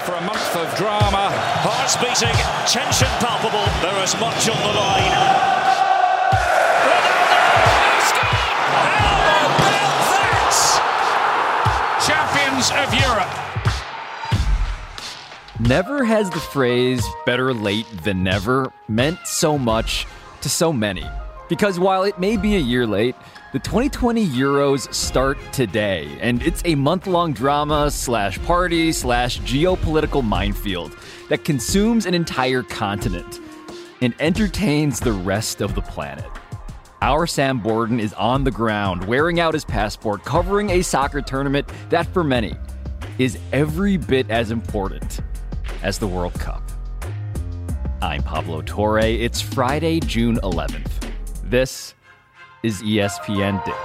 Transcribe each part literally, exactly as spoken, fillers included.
for a month of drama. Hearts beating, tension palpable. There is much on the line. Champions of Europe. Never has the phrase better late than never meant so much to so many. Because while it may be a year late, the twenty twenty Euros start today, and it's a month-long drama slash party slash geopolitical minefield that consumes an entire continent and entertains the rest of the planet. Our Sam Borden is on the ground, wearing out his passport, covering a soccer tournament that, for many, is every bit as important as the World Cup. I'm Pablo Torre. It's Friday, June eleventh. This is E S P N Daily.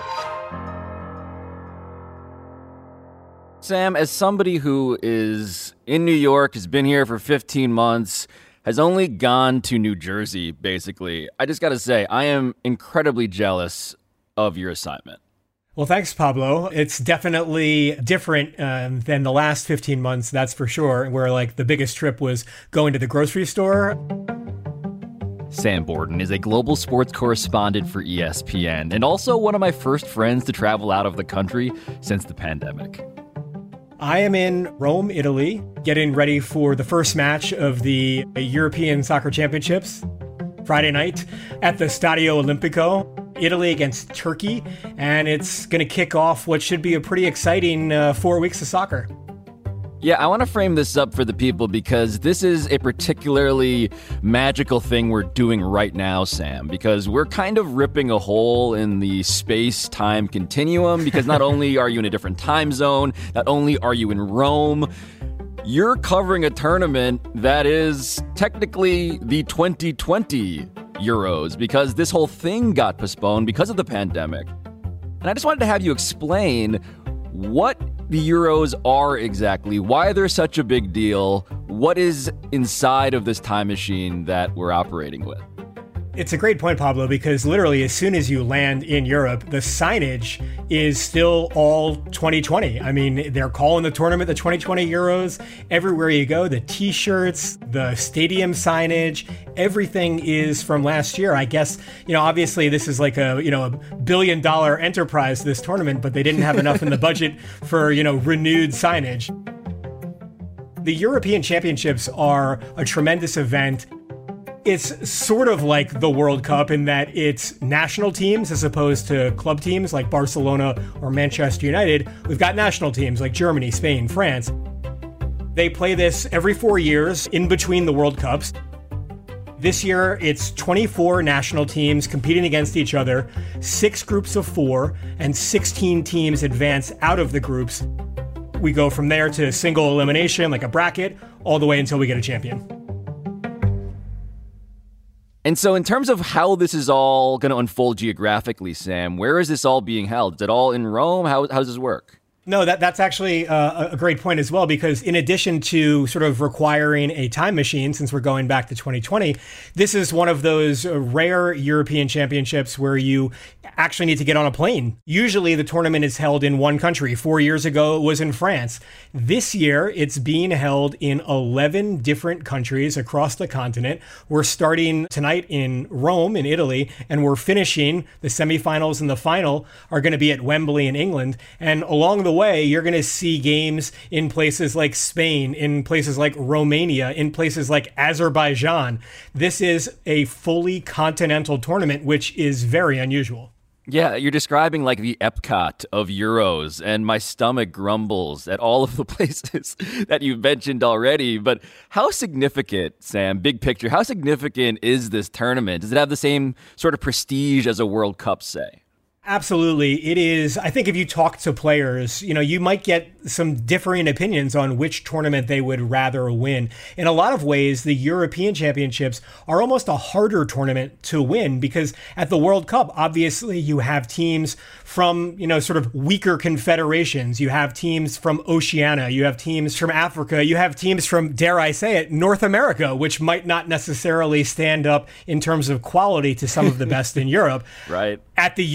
Sam, as somebody who is in New York, has been here for fifteen months, has only gone to New Jersey, basically, I just got to say, I am incredibly jealous of your assignment. Well, thanks, Pablo. It's definitely different um, than the last fifteen months, that's for sure, where like the biggest trip was going to the grocery store. Sam Borden is a global sports correspondent for E S P N and also one of my first friends to travel out of the country since the pandemic. I am in Rome, Italy, getting ready for the first match of the European Soccer Championships Friday night at the Stadio Olimpico, Italy against Turkey, and it's going to kick off what should be a pretty exciting uh, four weeks of soccer. Yeah, I want to frame this up for the people because this is a particularly magical thing we're doing right now, Sam, because we're kind of ripping a hole in the space-time continuum because not only are you in a different time zone, not only are you in Rome, you're covering a tournament that is technically the twenty twenty Euros because this whole thing got postponed because of the pandemic. And I just wanted to have you explain what the Euros are exactly, why they're such a big deal, what is inside of this time machine that we're operating with. It's a great point, Pablo, because literally as soon as you land in Europe, the signage is still all twenty twenty. I mean, they're calling the tournament the twenty twenty Euros. Everywhere you go, the t-shirts, the stadium signage, everything is from last year. I guess, you know, obviously this is like a, you know, a billion dollar enterprise, this tournament, but they didn't have enough in the budget for, you know, renewed signage. The European Championships are a tremendous event. It's sort of like the World Cup in that it's national teams as opposed to club teams like Barcelona or Manchester United. We've got national teams like Germany, Spain, France. They play this every four years in between the World Cups. This year, it's twenty-four national teams competing against each other, six groups of four, and sixteen teams advance out of the groups. We go from there to single elimination, like a bracket, all the way until we get a champion. And so in terms of how this is all going to unfold geographically, Sam, where is this all being held? Is it all in Rome? How, how does this work? No, that that's actually uh, a great point as well, because in addition to sort of requiring a time machine, since we're going back to twenty twenty, this is one of those rare European championships where you actually need to get on a plane. Usually the tournament is held in one country. Four years ago, it was in France. This year, it's being held in eleven different countries across the continent. We're starting tonight in Rome, in Italy, and we're finishing the semifinals and the final are going to be at Wembley in England. And along the way, you're going to see games in places like Spain, in places like Romania, in places like Azerbaijan. This is a fully continental tournament, which is very unusual. Yeah, you're describing like the Epcot of Euros, and my stomach grumbles at all of the places that you've mentioned already. But how significant, Sam, big picture, how significant is this tournament? Does it have the same sort of prestige as a World Cup, say? Absolutely. It is. I think if you talk to players, you know, you might get some differing opinions on which tournament they would rather win. In a lot of ways, the European Championships are almost a harder tournament to win because at the World Cup, obviously, you have teams from, you know, sort of weaker confederations. You have teams from Oceania. You have teams from Africa. You have teams from, dare I say it, North America, which might not necessarily stand up in terms of quality to some of the best in Europe. Right. At the Euros,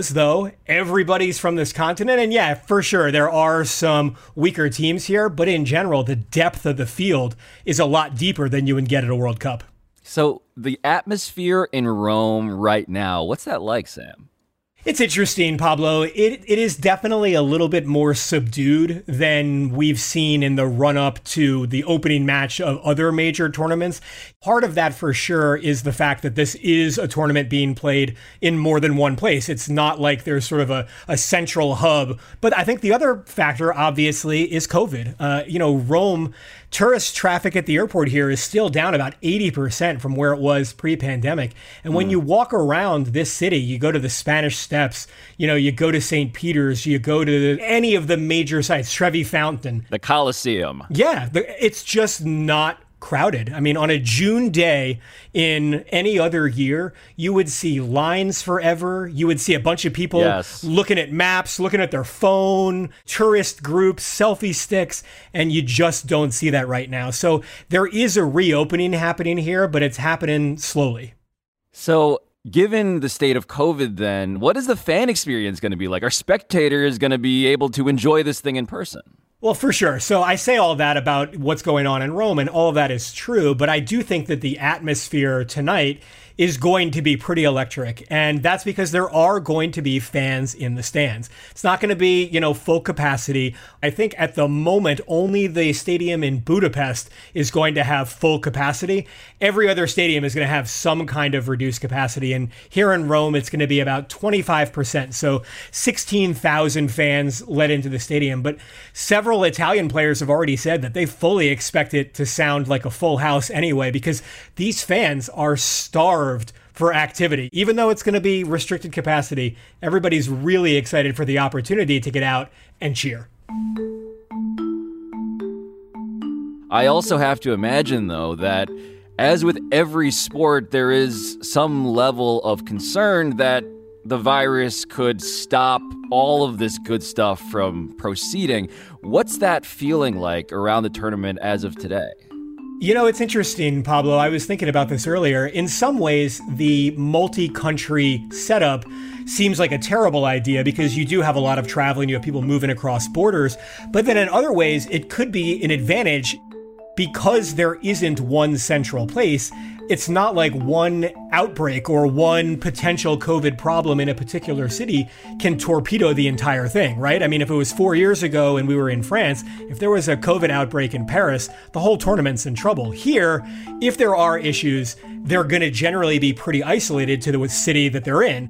Euros, though, everybody's from this continent. And yeah, for sure, there are some weaker teams here. But in general, the depth of the field is a lot deeper than you would get at a World Cup. So the atmosphere in Rome right now, what's that like, Sam? It's interesting, Pablo. It it is definitely a little bit more subdued than we've seen in the run-up to the opening match of other major tournaments. Part of that, for sure, is the fact that this is a tournament being played in more than one place. It's not like there's sort of a, a central hub. But I think the other factor, obviously, is COVID. Uh, you know, Rome, tourist traffic at the airport here is still down about eighty percent from where it was pre-pandemic. And when mm. you walk around this city, you go to the Spanish Steps, you know, you go to Saint Peter's, you go to any of the major sites, Trevi Fountain. The Colosseum. Yeah, the, it's just not crowded. I mean, on a June day in any other year, you would see lines forever. You would see a bunch of people yes. looking at maps, looking at their phone, tourist groups, selfie sticks, and you just don't see that right now. So there is a reopening happening here, but it's happening slowly. So given the state of COVID, then, what is the fan experience going to be like? Are spectators going to be able to enjoy this thing in person? Well, for sure. So I say all that about what's going on in Rome, and all of that is true, but I do think that the atmosphere tonight is going to be pretty electric. And that's because there are going to be fans in the stands. It's not going to be, you know, full capacity. I think at the moment, only the stadium in Budapest is going to have full capacity. Every other stadium is going to have some kind of reduced capacity. And here in Rome, it's going to be about twenty-five percent. So sixteen thousand fans let into the stadium. But several Italian players have already said that they fully expect it to sound like a full house anyway, because these fans are starved for activity. Even though it's going to be restricted capacity, everybody's really excited for the opportunity to get out and cheer. I also have to imagine, though, that as with every sport, there is some level of concern that the virus could stop all of this good stuff from proceeding. What's that feeling like around the tournament as of today? You know, it's interesting, Pablo. I was thinking about this earlier. In some ways, the multi-country setup seems like a terrible idea because you do have a lot of traveling, you have people moving across borders. But then in other ways, it could be an advantage because there isn't one central place. It's not like one outbreak or one potential COVID problem in a particular city can torpedo the entire thing, right? I mean, if it was four years ago and we were in France, if there was a COVID outbreak in Paris, the whole tournament's in trouble. Here, if there are issues, they're going to generally be pretty isolated to the city that they're in.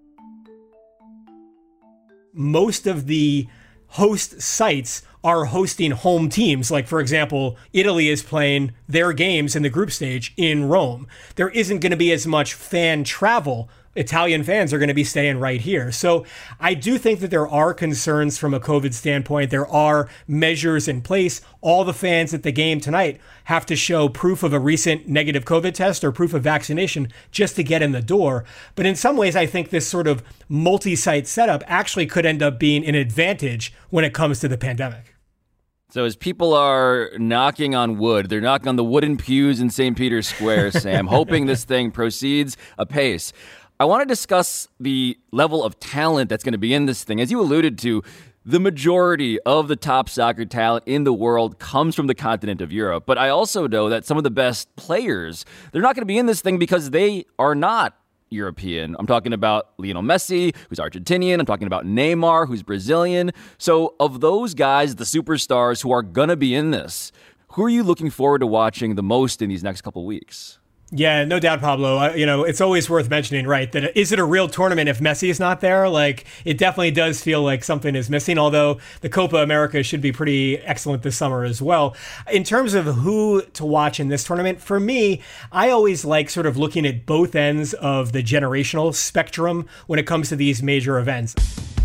Most of the host sites are hosting home teams. Like, for example, Italy is playing their games in the group stage in Rome. There isn't going to be as much fan travel. Italian fans are going to be staying right here. So I do think that there are concerns from a COVID standpoint. There are measures in place. All the fans at the game tonight have to show proof of a recent negative COVID test or proof of vaccination just to get in the door. But in some ways, I think this sort of multi-site setup actually could end up being an advantage when it comes to the pandemic. So as people are knocking on wood, they're knocking on the wooden pews in Saint Peter's Square, Sam, hoping this thing proceeds apace. I want to discuss the level of talent that's going to be in this thing. As you alluded to, the majority of the top soccer talent in the world comes from the continent of Europe. But I also know that some of the best players, they're not going to be in this thing because they are not European. I'm talking about Lionel Messi, who's Argentinian. I'm talking about Neymar, who's Brazilian. So of those guys, the superstars who are going to be in this, who are you looking forward to watching the most in these next couple weeks? Yeah, no doubt, Pablo. Uh, you know, it's always worth mentioning, right, that is it a real tournament if Messi is not there? Like, it definitely does feel like something is missing, although the Copa America should be pretty excellent this summer as well. In terms of who to watch in this tournament, for me, I always like sort of looking at both ends of the generational spectrum when it comes to these major events.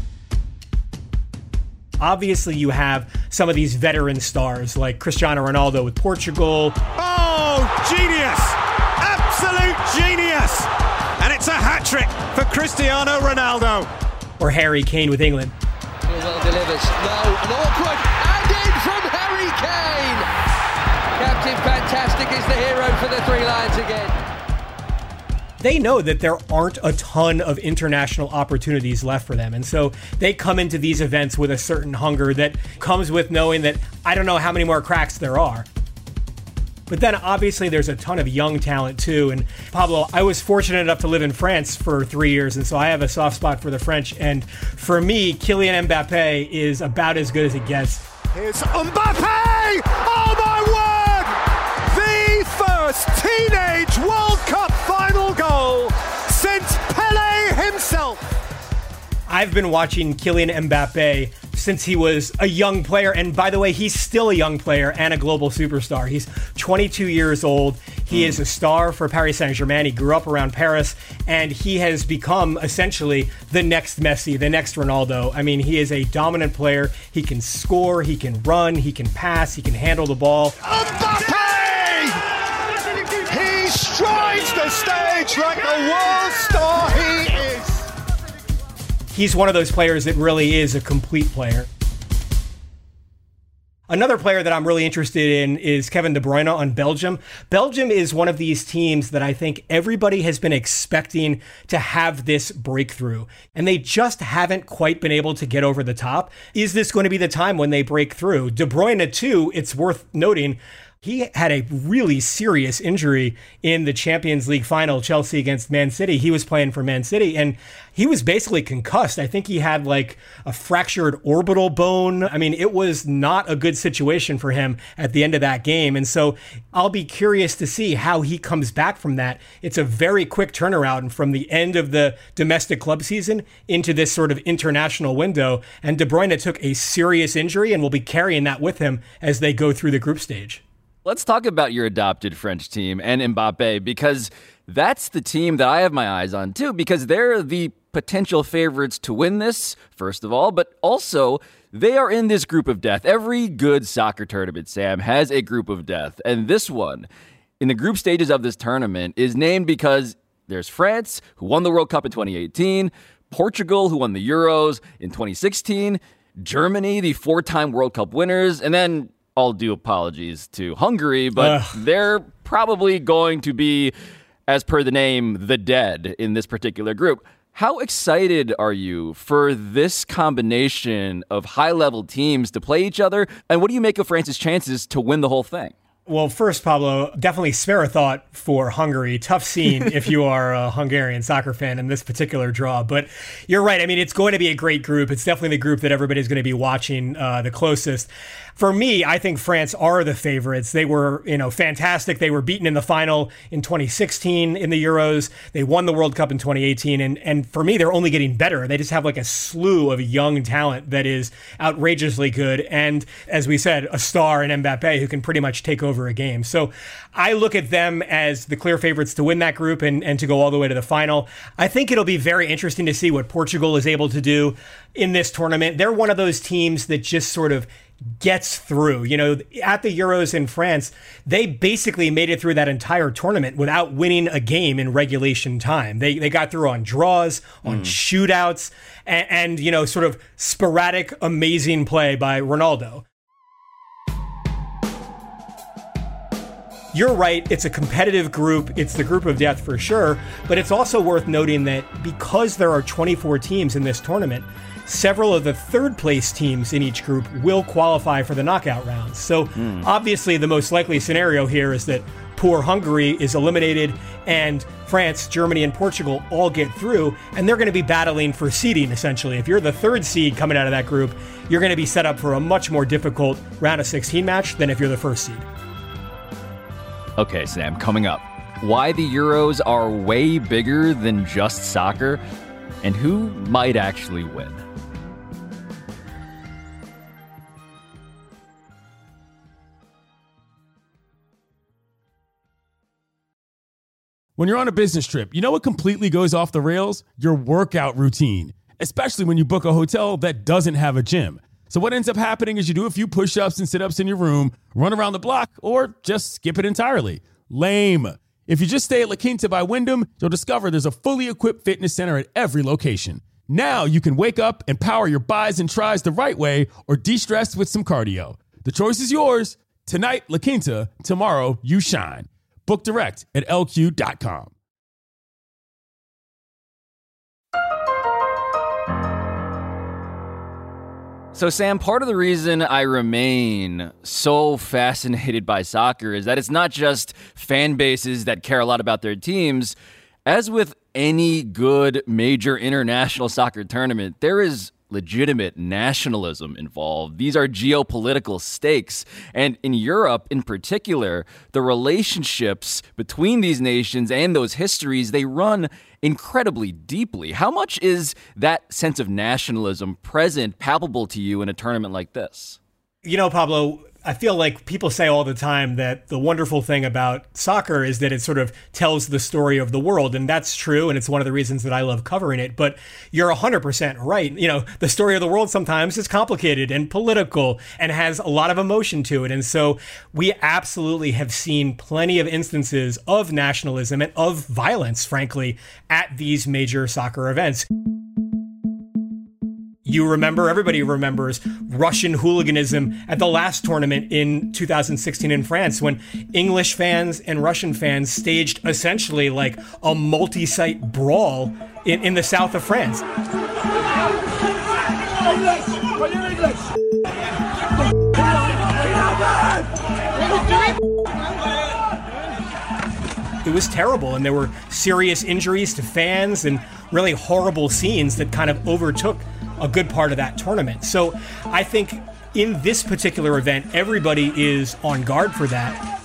Obviously, you have some of these veteran stars like Cristiano Ronaldo with Portugal. Oh, genius! Absolute genius! And it's a hat-trick for Cristiano Ronaldo. Or Harry Kane with England. Well delivers. No, an awkward. And in from Harry Kane! Captain Fantastic is the hero for the Three Lions again. they know that there aren't a ton of international opportunities left for them. And so they come into these events with a certain hunger that comes with knowing that I don't know how many more cracks there are. But then obviously there's a ton of young talent too. And Pablo, I was fortunate enough to live in France for three years. And so I have a soft spot for the French. And for me, Kylian Mbappe is about as good as it gets. Here's Mbappe! Oh my word! The first teenage World Cup final goal since Pele himself. I've been watching Kylian Mbappe since he was a young player. And by the way, he's still a young player and a global superstar. He's twenty-two years old. He mm. is a star for Paris Saint-Germain. He grew up around Paris, and he has become essentially the next Messi, the next Ronaldo. I mean, he is a dominant player. He can score, he can run, he can pass, he can handle the ball. Mbappe! He strides the stage like the world star he is. He's one of those players that really is a complete player. Another player that I'm really interested in is Kevin De Bruyne on Belgium. Belgium is one of these teams that I think everybody has been expecting to have this breakthrough, and they just haven't quite been able to get over the top. Is this going to be the time when they break through? De Bruyne, too, it's worth noting, he had a really serious injury in the Champions League final, Chelsea against Man City. He was playing for Man City, and he was basically concussed. I think he had like a fractured orbital bone. I mean, it was not a good situation for him at the end of that game. And so I'll be curious to see how he comes back from that. It's a very quick turnaround from the end of the domestic club season into this sort of international window. And De Bruyne took a serious injury and will be carrying that with him as they go through the group stage. Let's talk about your adopted French team and Mbappe, because that's the team that I have my eyes on too, because they're the potential favorites to win this, first of all, but also they are in this group of death. Every good soccer tournament, Sam, has a group of death. And this one, in the group stages of this tournament, is named because there's France, who won the World Cup in twenty eighteen, Portugal, who won the Euros in twenty sixteen, Germany, the four-time World Cup winners, and then all due apologies to Hungary, but Ugh. they're probably going to be, as per the name, the dead in this particular group. How excited are you for this combination of high-level teams to play each other? And what do you make of France's chances to win the whole thing? Well, first, Pablo, definitely spare a thought for Hungary. Tough scene if you are a Hungarian soccer fan in this particular draw. But you're right. I mean, it's going to be a great group. It's definitely the group that everybody's going to be watching uh, the closest. For me, I think France are the favorites. They were, you know, fantastic. They were beaten in the final in twenty sixteen in the Euros. They won the World Cup in twenty eighteen. And, and for me, they're only getting better. They just have like a slew of young talent that is outrageously good. And as we said, a star in Mbappe who can pretty much take over a game. So I look at them as the clear favorites to win that group and, and to go all the way to the final. I think it'll be very interesting to see what Portugal is able to do in this tournament. They're one of those teams that just sort of gets through. You know, at the Euros in France, they basically made it through that entire tournament without winning a game in regulation time. They they got through on draws, on mm. shootouts, and, and, you know, sort of sporadic, amazing play by Ronaldo. You're right, it's a competitive group. It's the group of death for sure. But it's also worth noting that because there are twenty-four teams in this tournament, several of the third place teams in each group will qualify for the knockout rounds. So mm. obviously the most likely scenario here is that poor Hungary is eliminated and France, Germany, and Portugal all get through, and they're going to be battling for seeding, essentially. If you're the third seed coming out of that group, you're going to be set up for a much more difficult round of sixteen match than if you're the first seed. Okay, Sam, coming up, why the Euros are way bigger than just soccer, and who might actually win. When you're on a business trip, you know what completely goes off the rails? Your workout routine, especially when you book a hotel that doesn't have a gym. So what ends up happening is you do a few push-ups and sit-ups in your room, run around the block, or just skip it entirely. Lame. If you just stay at La Quinta by Wyndham, you'll discover there's a fully equipped fitness center at every location. Now you can wake up and power your buys and tries the right way or de-stress with some cardio. The choice is yours. Tonight, La Quinta. Tomorrow, you shine. Book direct at L Q dot com. So, Sam, part of the reason I remain so fascinated by soccer is that it's not just fan bases that care a lot about their teams. As with any good major international soccer tournament, there is legitimate nationalism involved. These are geopolitical stakes. And in Europe in particular, the relationships between these nations and those histories, they run incredibly deeply. How much is that sense of nationalism present, palpable to you in a tournament like this? You know, Pablo, I feel like people say all the time that the wonderful thing about soccer is that it sort of tells the story of the world. And that's true. And it's one of the reasons that I love covering it. But you're one hundred percent right. You know, the story of the world sometimes is complicated and political and has a lot of emotion to it. And so we absolutely have seen plenty of instances of nationalism and of violence, frankly, at these major soccer events. You remember, everybody remembers Russian hooliganism at the last tournament in two thousand sixteen in France when English fans and Russian fans staged essentially like a multi-site brawl in, in the south of France. It was terrible, and there were serious injuries to fans and really horrible scenes that kind of overtook a good part of that tournament. So I think in this particular event, everybody is on guard for that.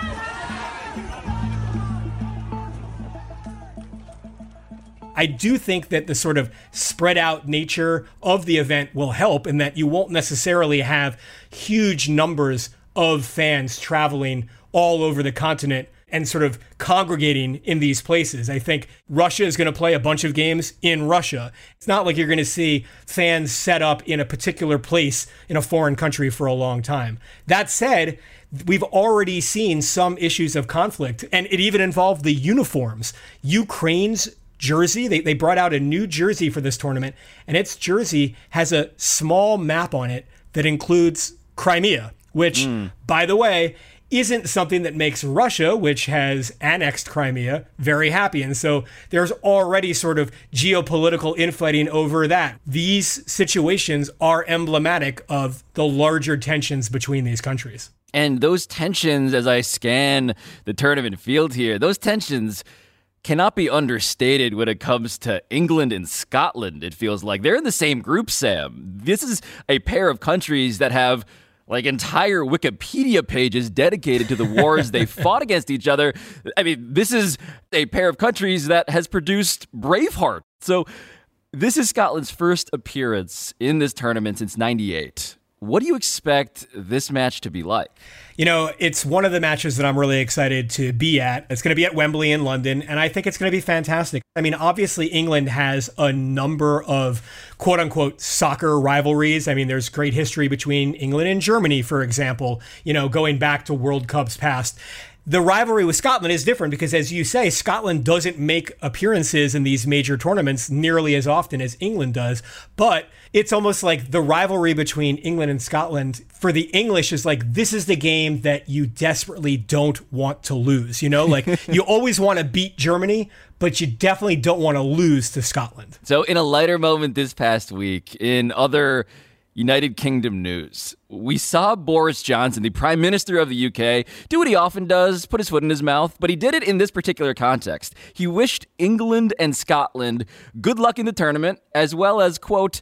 I do think that the sort of spread out nature of the event will help in that you won't necessarily have huge numbers of fans traveling all over the continent and sort of congregating in these places. I think Russia is going to play a bunch of games in Russia. It's not like you're going to see fans set up in a particular place in a foreign country for a long time. That said, we've already seen some issues of conflict, and it even involved the uniforms. Ukraine's jersey, they, they brought out a new jersey for this tournament, and its jersey has a small map on it that includes Crimea, which, mm. by the way, isn't something that makes Russia, which has annexed Crimea, very happy. And so there's already sort of geopolitical infighting over that. These situations are emblematic of the larger tensions between these countries. And those tensions, as I scan the tournament field here, those tensions cannot be understated when it comes to England and Scotland, it feels like. They're in the same group, Sam. This is a pair of countries that have like entire Wikipedia pages dedicated to the wars they fought against each other. I mean, this is a pair of countries that has produced Braveheart. So this is Scotland's first appearance in this tournament since ninety-eight. What do you expect this match to be like? You know, it's one of the matches that I'm really excited to be at. It's going to be at Wembley in London, and I think it's going to be fantastic. I mean, obviously, England has a number of quote-unquote soccer rivalries. I mean, there's great history between England and Germany, for example, you know, going back to World Cups past. The rivalry with Scotland is different because, as you say, Scotland doesn't make appearances in these major tournaments nearly as often as England does. But it's almost like the rivalry between England and Scotland for the English is like, this is the game that you desperately don't want to lose. You know, like you always want to beat Germany, but you definitely don't want to lose to Scotland. So in a lighter moment this past week, in other United Kingdom news, we saw Boris Johnson, the Prime Minister of the U K, do what he often does, put his foot in his mouth, but he did it in this particular context. He wished England and Scotland good luck in the tournament, as well as, quote,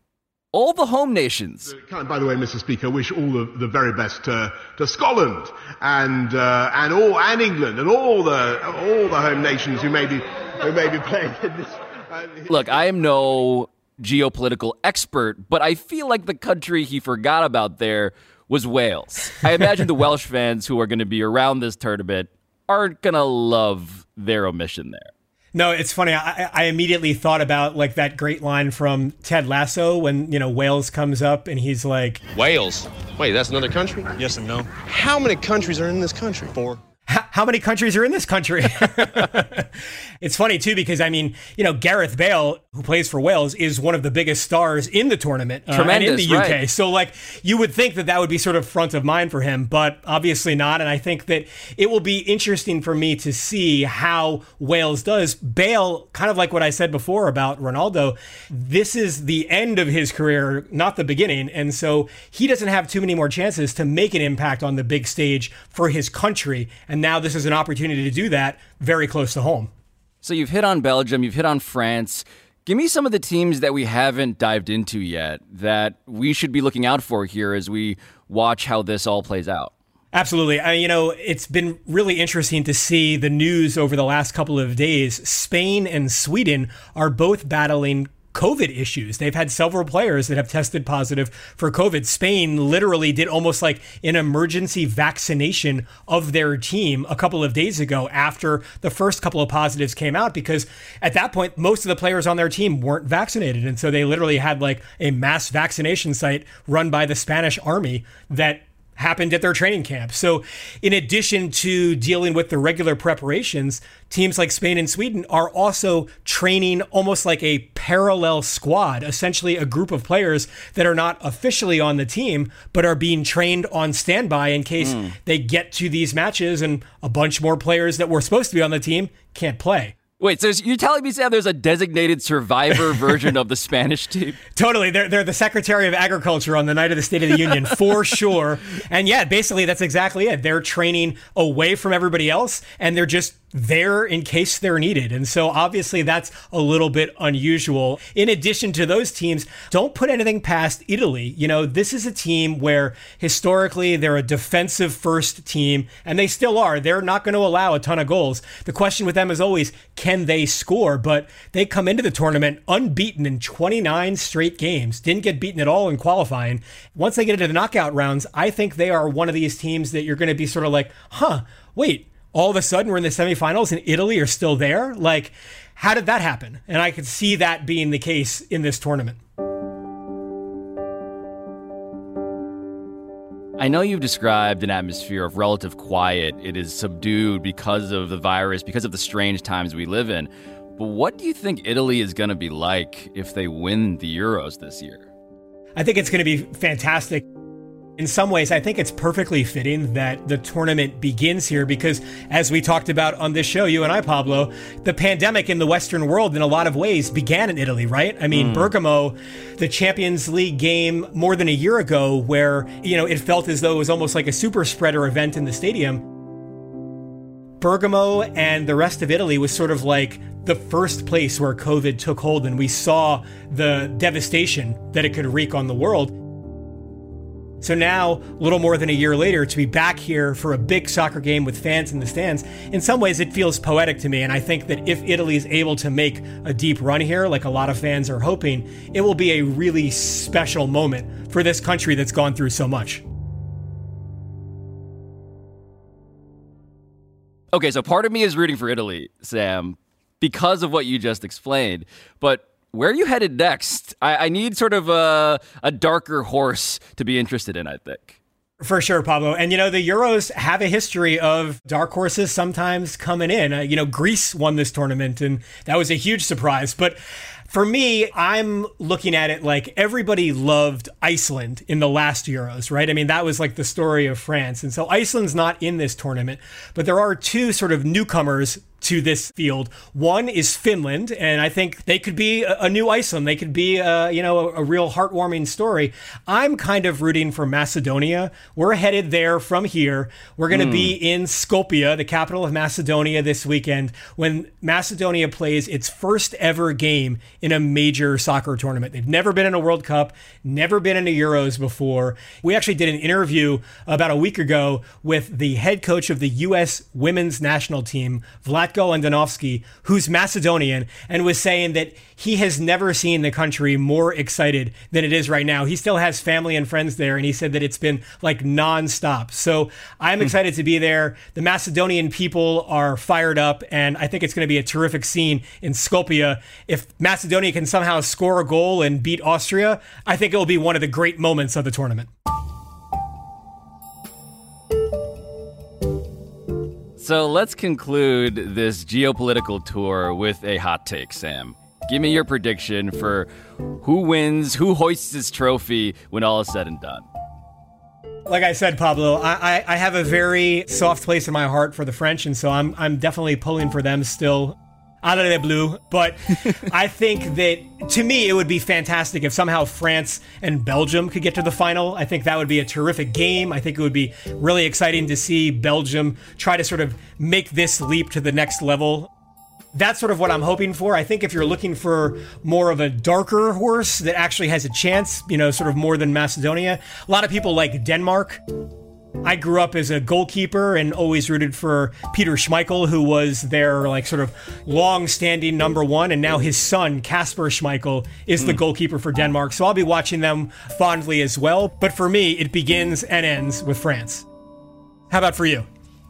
all the home nations. Can I, by the way, Mister Speaker, wish all the, the very best to, to Scotland and uh, and all and England and all the all the home nations who may be who may be playing in this. Uh, Look, I am no geopolitical expert, but I feel like the country he forgot about there was Wales. I imagine the Welsh fans who are going to be around this tournament aren't going to love their omission there. No, it's funny. I, I immediately thought about like that great line from Ted Lasso when, you know, Wales comes up and he's like, Wales? Wait, that's another country? Yes and no. How many countries are in this country? Four. How how many countries are in this country? It's funny, too, because, I mean, you know, Gareth Bale, who plays for Wales, is one of the biggest stars in the tournament uh, and in the U K. Right. So, like, you would think that that would be sort of front of mind for him, but obviously not. And I think that it will be interesting for me to see how Wales does. Bale, kind of like what I said before about Ronaldo, this is the end of his career, not the beginning. And so he doesn't have too many more chances to make an impact on the big stage for his country. And now this is an opportunity to do that very close to home. So you've hit on Belgium, you've hit on France. Give me some of the teams that we haven't dived into yet that we should be looking out for here as we watch how this all plays out. Absolutely. I, you know, it's been really interesting to see the news over the last couple of days. Spain and Sweden are both battling COVID issues. They've had several players that have tested positive for COVID. Spain literally did almost like an emergency vaccination of their team a couple of days ago after the first couple of positives came out, because at that point, most of the players on their team weren't vaccinated. And so they literally had like a mass vaccination site run by the Spanish army that happened at their training camp. So in addition to dealing with the regular preparations, teams like Spain and Sweden are also training almost like a parallel squad, essentially a group of players that are not officially on the team, but are being trained on standby in case mm. they get to these matches and a bunch more players that were supposed to be on the team can't play. Wait, so you're telling me, Sam, there's a designated survivor version of the Spanish team? Totally. They're, they're the Secretary of Agriculture on the night of the State of the Union, for sure. And yeah, basically that's exactly it. They're training away from everybody else, and they're just there in case they're needed. And so obviously that's a little bit unusual. In addition to those teams, don't put anything past Italy. You know, this is a team where historically they're a defensive first team, and they still are. They're not going to allow a ton of goals. The question with them is always, can they score? But they come into the tournament unbeaten in twenty-nine straight games, didn't get beaten at all in qualifying. Once they get into the knockout rounds, I think they are one of these teams that you're going to be sort of like, huh, wait, all of a sudden we're in the semifinals and Italy are still there? Like, how did that happen? And I could see that being the case in this tournament. I know you've described an atmosphere of relative quiet. It is subdued because of the virus, because of the strange times we live in. But what do you think Italy is going to be like if they win the Euros this year? I think it's going to be fantastic. In some ways, I think it's perfectly fitting that the tournament begins here because, as we talked about on this show, you and I, Pablo, the pandemic in the Western world in a lot of ways began in Italy, right? I mean, mm. Bergamo, the Champions League game more than a year ago where, you know, it felt as though it was almost like a super spreader event in the stadium. Bergamo and the rest of Italy was sort of like the first place where COVID took hold, and we saw the devastation that it could wreak on the world. So now, a little more than a year later, to be back here for a big soccer game with fans in the stands, in some ways it feels poetic to me. And I think that if Italy is able to make a deep run here, like a lot of fans are hoping, it will be a really special moment for this country that's gone through so much. Okay, so part of me is rooting for Italy, Sam, because of what you just explained. But where are you headed next? I, I need sort of a, a darker horse to be interested in, I think. For sure, Pablo. And, you know, the Euros have a history of dark horses sometimes coming in. Uh, you know, Greece won this tournament, and that was a huge surprise. But for me, I'm looking at it like everybody loved Iceland in the last Euros, right? I mean, that was like the story of France. And so Iceland's not in this tournament, but there are two sort of newcomers to this field. One is Finland, and I think they could be a, a new Iceland. They could be, uh, you know, a, a real heartwarming story. I'm kind of rooting for Macedonia. We're headed there from here. We're going to mm. be in Skopje, the capital of Macedonia, this weekend when Macedonia plays its first ever game in a major soccer tournament. They've never been in a World Cup, never been in a Euros before. We actually did an interview about a week ago with the head coach of the U S women's national team, Vlatko Andonovski, who's Macedonian, and was saying that he has never seen the country more excited than it is right now. He still has family and friends there, and he said that it's been like nonstop. So I'm excited to be there. The Macedonian people are fired up, and I think it's going to be a terrific scene in Skopje. If Macedonia can somehow score a goal and beat Austria, I think it will be one of the great moments of the tournament. So let's conclude this geopolitical tour with a hot take, Sam. Give me your prediction for who wins, who hoists this trophy when all is said and done. Like I said, Pablo, I, I, I have a very soft place in my heart for the French, and so I'm I'm definitely pulling for them still. Allez les Bleus. But I think that, to me, it would be fantastic if somehow France and Belgium could get to the final. I think that would be a terrific game. I think it would be really exciting to see Belgium try to sort of make this leap to the next level. That's sort of what I'm hoping for. I think if you're looking for more of a darker horse that actually has a chance, you know, sort of more than Macedonia, a lot of people like Denmark. I grew up as a goalkeeper and always rooted for Peter Schmeichel, who was their like sort of long-standing number one, and now his son, Kasper Schmeichel, is the mm. goalkeeper for Denmark. So I'll be watching them fondly as well. But for me, it begins and ends with France. How about for you?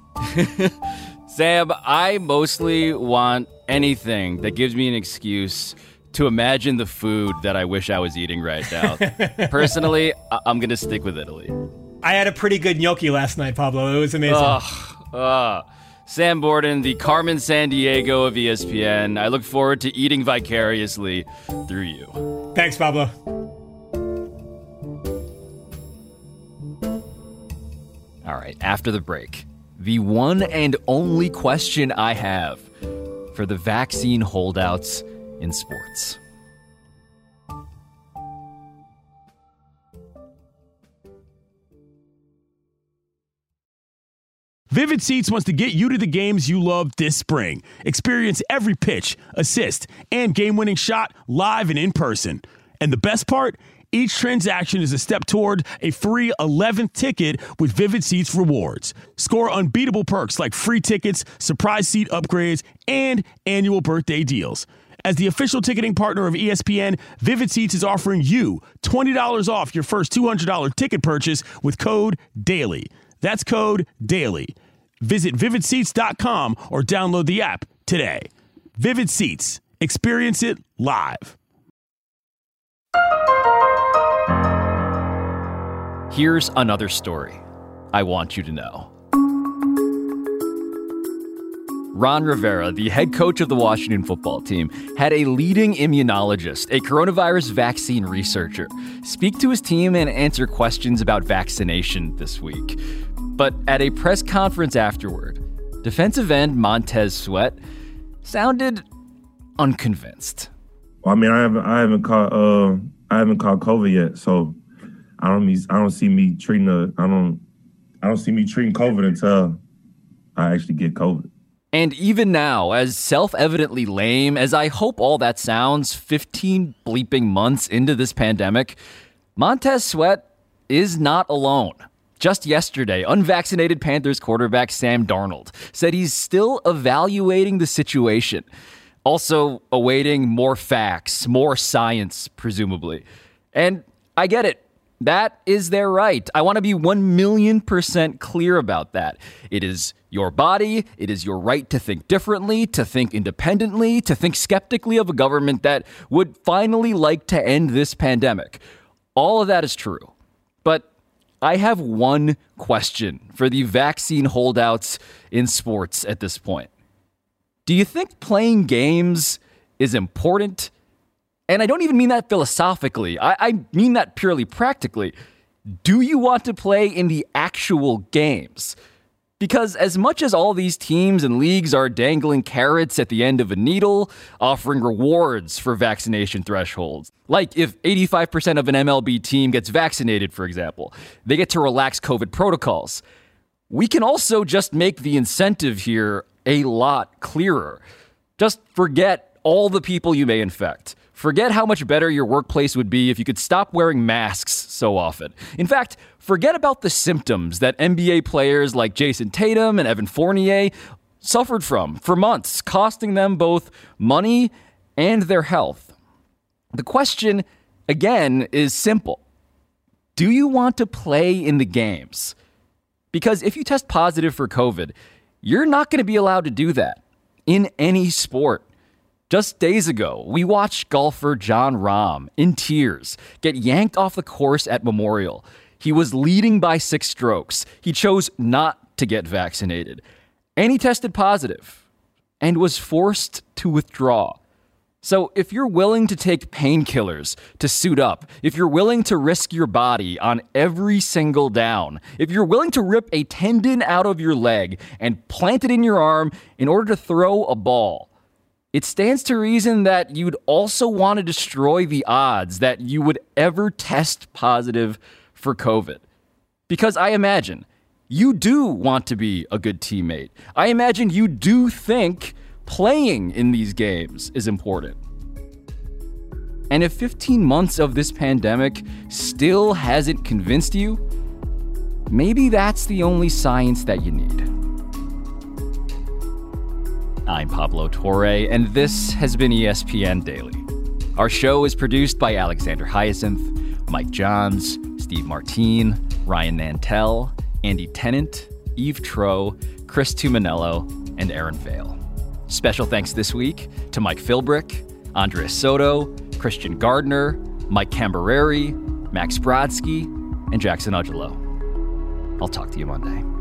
Sam, I mostly want anything that gives me an excuse to imagine the food that I wish I was eating right now. Personally, I- I'm going to stick with Italy. I had a pretty good gnocchi last night, Pablo. It was amazing. Ugh, ugh. Sam Borden, the Carmen Sandiego of E S P N. I look forward to eating vicariously through you. Thanks, Pablo. All right, after the break, the one and only question I have for the vaccine holdouts in sports. Vivid Seats wants to get you to the games you love this spring. Experience every pitch, assist, and game-winning shot live and in person. And the best part? Each transaction is a step toward a free eleventh ticket with Vivid Seats rewards. Score unbeatable perks like free tickets, surprise seat upgrades, and annual birthday deals. As the official ticketing partner of E S P N, Vivid Seats is offering you twenty dollars off your first two hundred dollars ticket purchase with code DAILY. That's code DAILY. Visit vivid seats dot com or download the app today. Vivid Seats. Experience it live. Here's another story I want you to know. Ron Rivera, the head coach of the Washington football team, had a leading immunologist, a coronavirus vaccine researcher, speak to his team and answer questions about vaccination this week. But at a press conference afterward, defensive end Montez Sweat sounded unconvinced. Well, I mean, I haven't, I haven't caught, uh, I haven't caught COVID yet, so I don't, I don't see me treating the, I don't, I don't see me treating COVID until I actually get COVID. And even now, as self-evidently lame as I hope all that sounds, fifteen bleeping months into this pandemic, Montez Sweat is not alone. Just yesterday, unvaccinated Panthers quarterback Sam Darnold said he's still evaluating the situation, also awaiting more facts, more science, presumably. And I get it. That is their right. I want to be one million percent clear about that. It is your body. It is your right to think differently, to think independently, to think skeptically of a government that would finally like to end this pandemic. All of that is true. But I have one question for the vaccine holdouts in sports at this point. Do you think playing games is important? And I don't even mean that philosophically. I, I mean that purely practically. Do you want to play in the actual games? Because as much as all these teams and leagues are dangling carrots at the end of a needle, offering rewards for vaccination thresholds, like if eighty-five percent of an M L B team gets vaccinated, for example, they get to relax COVID protocols. We can also just make the incentive here a lot clearer. Just forget all the people you may infect. Forget how much better your workplace would be if you could stop wearing masks so often. In fact, forget about the symptoms that N B A players like Jason Tatum and Evan Fournier suffered from for months, costing them both money and their health. The question, again, is simple. Do you want to play in the games? Because if you test positive for COVID, you're not going to be allowed to do that in any sport. Just days ago, we watched golfer Jon Rahm, in tears, get yanked off the course at Memorial. He was leading by six strokes. He chose not to get vaccinated. And he tested positive and was forced to withdraw. So if you're willing to take painkillers to suit up, if you're willing to risk your body on every single down, if you're willing to rip a tendon out of your leg and plant it in your arm in order to throw a ball, it stands to reason that you'd also want to destroy the odds that you would ever test positive for COVID. Because I imagine you do want to be a good teammate. I imagine you do think playing in these games is important. And if fifteen months of this pandemic still hasn't convinced you, maybe that's the only science that you need. I'm Pablo Torre, and this has been E S P N Daily. Our show is produced by Alexander Hyacinth, Mike Johns, Steve Martine, Ryan Nantel, Andy Tennant, Eve Troe, Chris Tuminello, and Aaron Vale. Special thanks this week to Mike Philbrick, Andres Soto, Christian Gardner, Mike Cambereri, Max Brodsky, and Jackson Ugelo. I'll talk to you Monday.